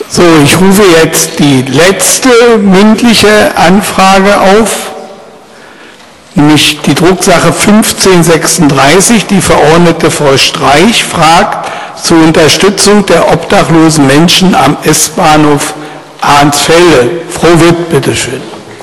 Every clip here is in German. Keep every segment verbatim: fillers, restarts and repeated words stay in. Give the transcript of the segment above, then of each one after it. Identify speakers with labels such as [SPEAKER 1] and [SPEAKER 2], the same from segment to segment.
[SPEAKER 1] So, ich rufe jetzt die letzte mündliche Anfrage auf, nämlich die Drucksache fünfzehn sechsunddreißig. Die Verordnete Frau Streich fragt zur Unterstützung der obdachlosen Menschen am S-Bahnhof Ahrensfelde. Frau Witt, bitteschön.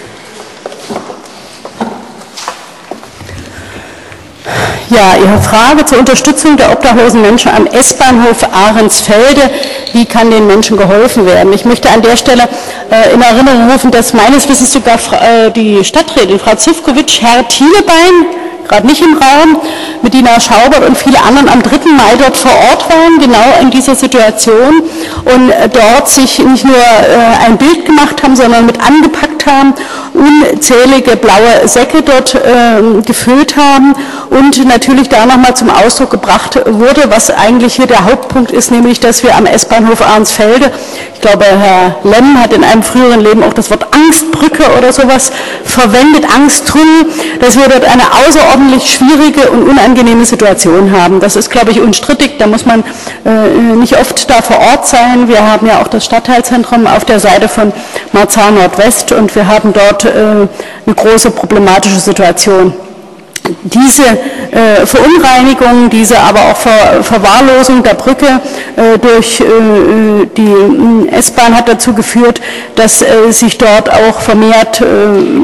[SPEAKER 2] Ja, Ihre Frage zur Unterstützung der obdachlosen Menschen am S-Bahnhof Ahrensfelde. Wie kann den Menschen geholfen werden? Ich möchte an der Stelle äh, in Erinnerung rufen, dass meines Wissens sogar äh, die Stadträtin Frau Zivkovic, Herr Thielebein, gerade nicht im Raum, mit Dina Schaubert und viele anderen am dritten Mai dort vor Ort waren, genau in dieser Situation, und äh, dort sich nicht nur äh, ein Bild gemacht haben, sondern mit angepackt haben, unzählige blaue Säcke dort äh, gefüllt haben und natürlich da nochmal zum Ausdruck gebracht wurde, was eigentlich hier der Hauptpunkt ist, nämlich, dass wir am S-Bahnhof Ahrensfelde, ich glaube, Herr Lemm hat in einem früheren Leben auch das Wort Angstbrücke oder sowas verwendet, Angsttunnel, dass wir dort eine außerordentlich schwierige und unangenehme Situation haben. Das ist, glaube ich, unstrittig, da muss man äh, nicht oft da vor Ort sein. Wir haben ja auch das Stadtteilzentrum auf der Seite von Marzahn Nordwest und wir haben dort äh, eine große problematische Situation. Diese äh, Verunreinigung, diese aber auch Ver Verwahrlosung der Brücke äh, durch äh, die äh, S-Bahn hat dazu geführt, dass äh, sich dort auch vermehrt äh,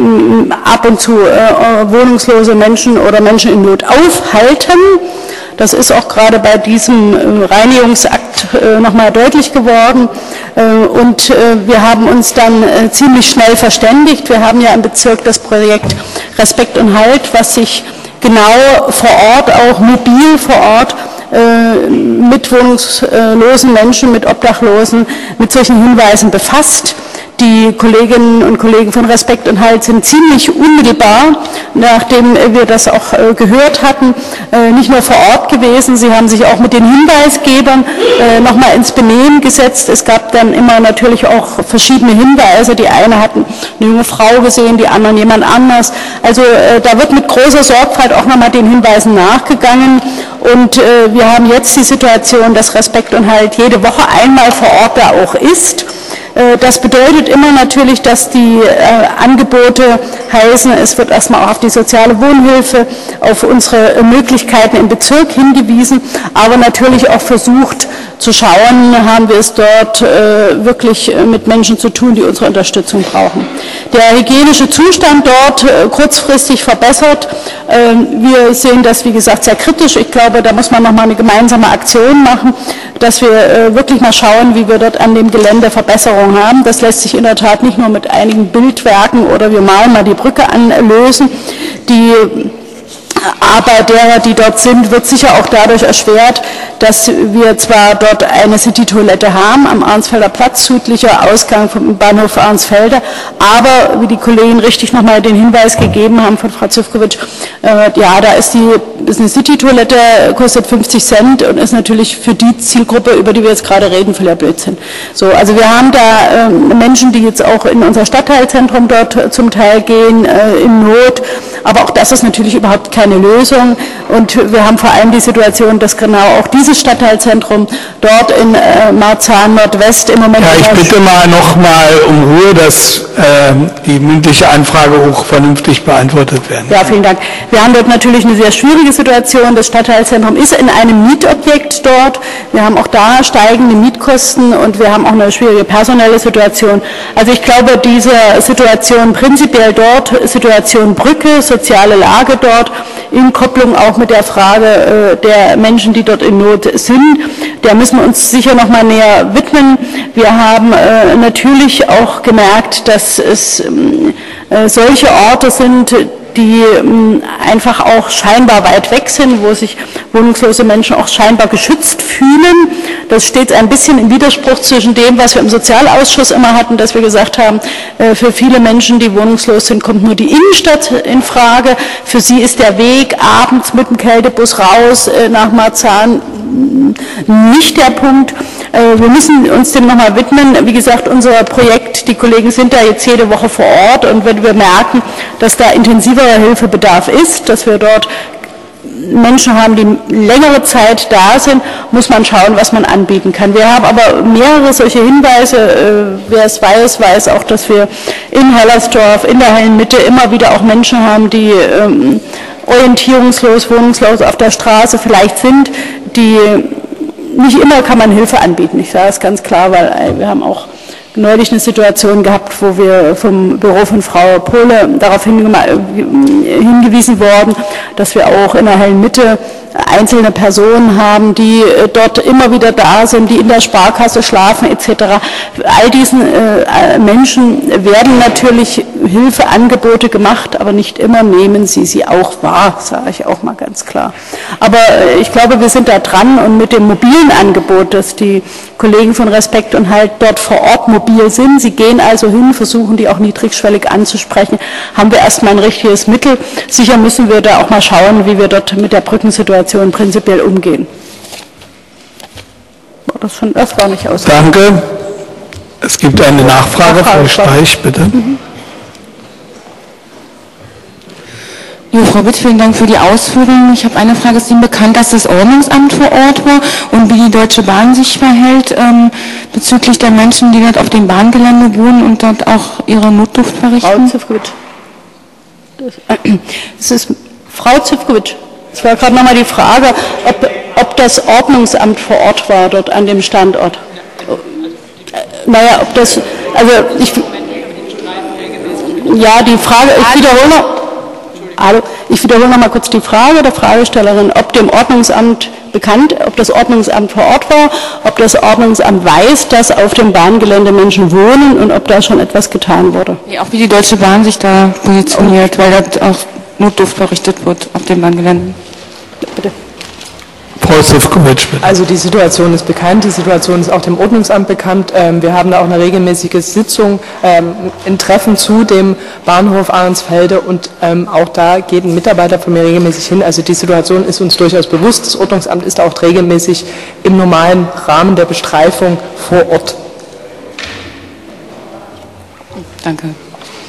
[SPEAKER 2] ab und zu äh, wohnungslose Menschen oder Menschen in Not aufhalten. Das ist auch gerade bei diesem äh, Reinigungsakt äh, nochmal deutlich geworden. Äh, und äh, wir haben uns dann äh, ziemlich schnell verständigt. Wir haben ja im Bezirk das Projekt Respekt und Halt, was sich genau vor Ort, auch mobil vor Ort, äh, mit wohnungslosen Menschen, mit Obdachlosen, mit solchen Hinweisen befasst. Die Kolleginnen und Kollegen von Respekt und Halt sind ziemlich unmittelbar, nachdem wir das auch äh, gehört hatten, äh, nicht nur vor Ort gewesen, sie haben sich auch mit den Hinweisgebern äh, nochmal ins Benehmen gesetzt. Es gab dann immer natürlich auch verschiedene Hinweise. Die eine hatten eine junge Frau gesehen, die anderen jemand anders. Also äh, da wird mit großer Sorgfalt auch nochmal den Hinweisen nachgegangen. Und äh, wir haben jetzt die Situation, dass Respekt und Halt jede Woche einmal vor Ort da auch ist. Das bedeutet immer natürlich, dass die äh, Angebote heißen, es wird erstmal auch auf die soziale Wohnhilfe, auf unsere Möglichkeiten im Bezirk hingewiesen, aber natürlich auch versucht zu schauen, haben wir es dort äh, wirklich mit Menschen zu tun, die unsere Unterstützung brauchen. Der hygienische Zustand dort äh, kurzfristig verbessert. Äh, wir sehen das, wie gesagt, sehr kritisch. Ich glaube, da muss man nochmal eine gemeinsame Aktion machen, dass wir äh, wirklich mal schauen, wie wir dort an dem Gelände Verbesserungen haben. Das lässt sich in der Tat nicht nur mit einigen Bildwerken oder wir malen mal die Brücke anlösen. Die Arbeit derer, die dort sind, wird sicher auch dadurch erschwert, dass wir zwar dort eine City-Toilette haben, am Ahrensfelder Platz, südlicher Ausgang vom Bahnhof Ahrensfelde, aber, wie die Kollegen richtig nochmal den Hinweis gegeben haben von Frau Zivkovic, äh, ja, da ist, die, ist eine City-Toilette, kostet fünfzig Cent und ist natürlich für die Zielgruppe, über die wir jetzt gerade reden, völliger Blödsinn. So, also wir haben da äh, Menschen, die jetzt auch in unser Stadtteilzentrum dort zum Teil gehen, äh, in Not, aber auch das ist natürlich überhaupt keine Lösung und wir haben vor allem die Situation, dass genau auch dieses Stadtteilzentrum dort in äh, Marzahn Nordwest im Moment...
[SPEAKER 1] Ja, ich bitte mal noch mal um Ruhe, dass äh, die mündliche Anfrage auch vernünftig beantwortet werden.
[SPEAKER 2] Ja, vielen Dank. Wir haben dort natürlich eine sehr schwierige Situation. Das Stadtteilzentrum ist in einem Mietobjekt dort. Wir haben auch da steigende Mietkosten und wir haben auch eine schwierige personelle Situation. Also ich glaube, diese Situation prinzipiell dort, Situation Brücke, soziale Lage dort, in Kopplung auch mit der Frage äh, der Menschen, die dort in Not sind, der müssen wir uns sicher noch mal näher widmen. Wir haben äh, natürlich auch gemerkt, dass es äh, solche Orte sind, die ähm, einfach auch scheinbar weit weg sind, wo sich wohnungslose Menschen auch scheinbar geschützt fühlen. Das steht ein bisschen im Widerspruch zwischen dem, was wir im Sozialausschuss immer hatten, dass wir gesagt haben, äh, für viele Menschen, die wohnungslos sind, kommt nur die Innenstadt in Frage. Für sie ist der Weg abends mit dem Kältebus raus äh, nach Marzahn nicht der Punkt. Wir müssen uns dem nochmal widmen. Wie gesagt, unser Projekt, die Kollegen sind da jetzt jede Woche vor Ort und wenn wir merken, dass da intensiverer Hilfebedarf ist, dass wir dort Menschen haben, die längere Zeit da sind, muss man schauen, was man anbieten kann. Wir haben aber mehrere solche Hinweise. Wer es weiß, weiß auch, dass wir in Hellersdorf, in der Hellen Mitte immer wieder auch Menschen haben, die ähm, orientierungslos, wohnungslos auf der Straße vielleicht sind, die nicht immer kann man Hilfe anbieten. Ich sage es ganz klar, weil wir haben auch neulich eine Situation gehabt, wo wir vom Büro von Frau Pohle darauf hingewiesen worden, dass wir auch in der Hellen Mitte einzelne Personen haben, die dort immer wieder da sind, die in der Sparkasse schlafen et cetera. All diesen äh, Menschen werden natürlich Hilfeangebote gemacht, aber nicht immer nehmen sie sie auch wahr, sage ich auch mal ganz klar. Aber äh, ich glaube, wir sind da dran und mit dem mobilen Angebot, dass die Kollegen von Respekt und Halt dort vor Ort mobil sind, sie gehen also hin, versuchen die auch niedrigschwellig anzusprechen, haben wir erstmal ein richtiges Mittel. Sicher müssen wir da auch mal schauen, wie wir dort mit der Brückensituation prinzipiell umgehen. Das, schon, das war nicht aus.
[SPEAKER 1] Danke. Es gibt eine Nachfrage, Frau Streich, bitte. Mhm.
[SPEAKER 3] Ja, Frau Witt, vielen Dank für die Ausführungen. Ich habe eine Frage. Ist Ihnen bekannt, dass das Ordnungsamt vor Ort war und wie die Deutsche Bahn sich verhält ähm, bezüglich der Menschen, die dort auf dem Bahngelände wohnen und dort auch ihre Notdurft verrichten?
[SPEAKER 2] Frau Zivkovic. Das ist Frau Zivkovic. Es war gerade nochmal die Frage, ob, ob das Ordnungsamt vor Ort war, dort an dem Standort. Naja, ob das, also ich, ja, die Frage, ich wiederhole noch, also ich wiederhole noch mal kurz die Frage der Fragestellerin, ob dem Ordnungsamt bekannt, ob das Ordnungsamt vor Ort war, ob das Ordnungsamt weiß, dass auf dem Bahngelände Menschen wohnen und ob da schon etwas getan wurde.
[SPEAKER 3] Ja, auch wie die Deutsche Bahn sich da positioniert, weil dort auch Notdurft verrichtet wird auf dem Bahngelände.
[SPEAKER 2] Bitte.
[SPEAKER 1] Frau Zivkovic, bitte.
[SPEAKER 4] Also die Situation ist bekannt, die Situation ist auch dem Ordnungsamt bekannt. Wir haben da auch eine regelmäßige Sitzung, ein Treffen zu dem Bahnhof Ahrensfelde und auch da geht ein Mitarbeiter von mir regelmäßig hin. Also die Situation ist uns durchaus bewusst. Das Ordnungsamt ist auch regelmäßig im normalen Rahmen der Bestreifung vor Ort.
[SPEAKER 3] Danke.